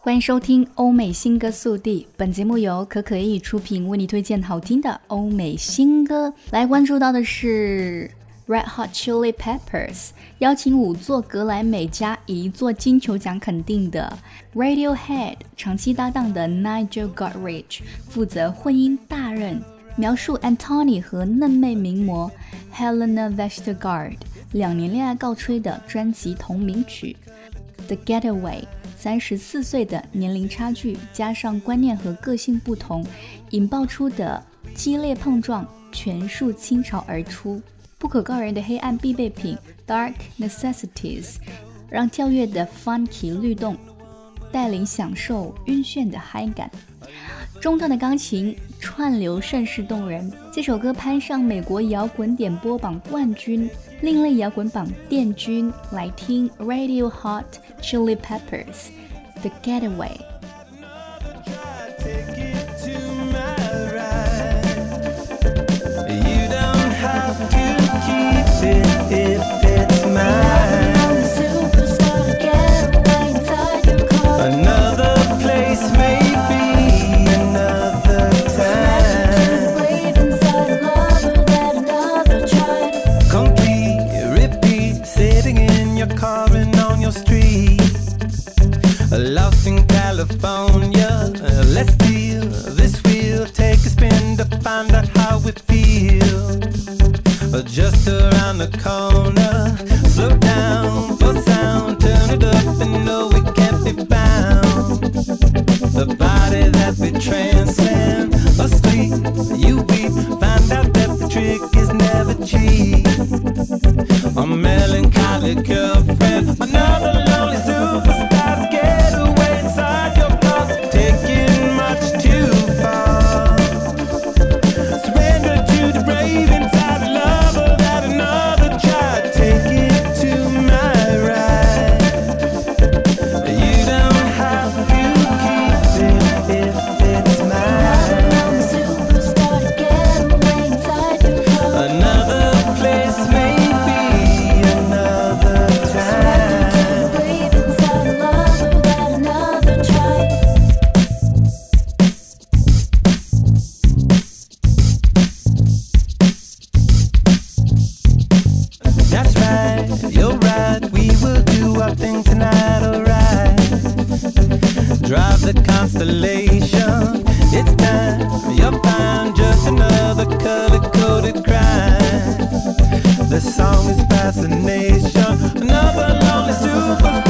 欢迎收听欧美新歌速递，本节目由可可意出品，为你推荐好听的欧美新歌。来关注到的是 Red Hot Chili Peppers 邀请5座格莱美加1座金球奖肯定的 Radiohead 长期搭档的 Nigel Godrich 负责混音大任，描述 Anthony 和嫩妹名模 Helena Vestergaard 2年恋爱告吹的专辑同名曲。 The Getaway 34岁的年龄差距加上观念和个性不同引爆出的激烈碰撞全数倾巢而出，不可告人的黑暗必备品 Dark Necessities 让跳跃的 funky 律动带领享受晕眩的嗨感，中段的钢琴串流甚是动人。这首歌攀上美国摇滚点播榜冠军，另类摇滚榜殿军。来听 Radio Hot Chili Peppers The Getaway。 You don't have to keep it if it's mine. Another place, maybe another time. Complete repeat, sitting in your car and on your street. Lost in California, let's steal this wheel, take a spin to find out how it feels. Just around the corner, slow down for sound, turn it up and know it can't be found. The body that we transcend, asleep, you weep, find out that the trick is never cheap. A melancholy girlfriend, another lonely superstar, get away inside your car, taking much too far. Surrender to the brave inside the lover that another tried, take it to my ride. You don't have to keep it if it's mine. Another place, maybe another time. That's right, you're right, we will do our thing tonight, alright. Drive the Constellation, it's time, you're fine, just another color-coded crime. The song is fascination, another lonely super